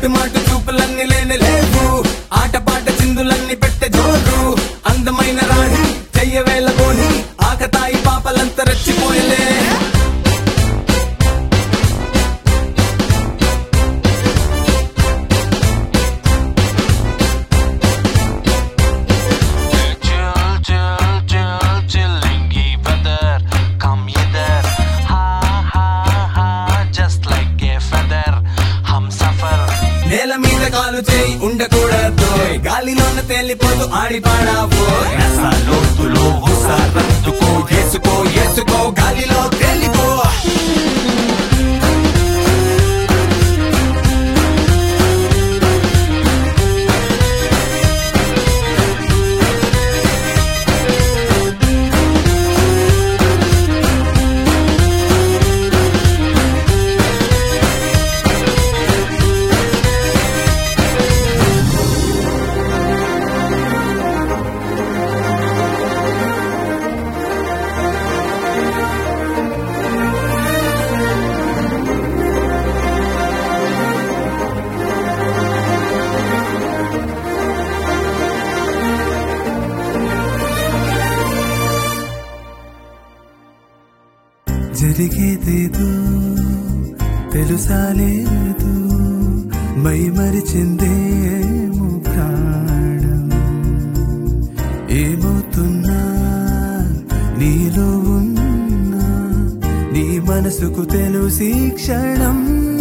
అటు మాటు చూపులన్నీ లేని లేవు ఆటపాట చిందులన్నీ పెట్టే జోరు అందమైన రాణి చెయ్యవేళ బోని ఆకతాయి పాపలంతా రెచ్చిపోయలే నేల మీద కాలు చేయి ఉండకూడదు గాలిలోన తేలిపోతూ ఆడి పాడావు లోతులో రందుకో ఏసుకో ఏసుకో గాలిలో తేలిపో జరిగేదేదో తెలుసా లేదు మై మరిచిందేమో ప్రాణం ఏమవుతున్నా నీలో ఉన్నా నీ మనసుకు తెలుసి క్షణం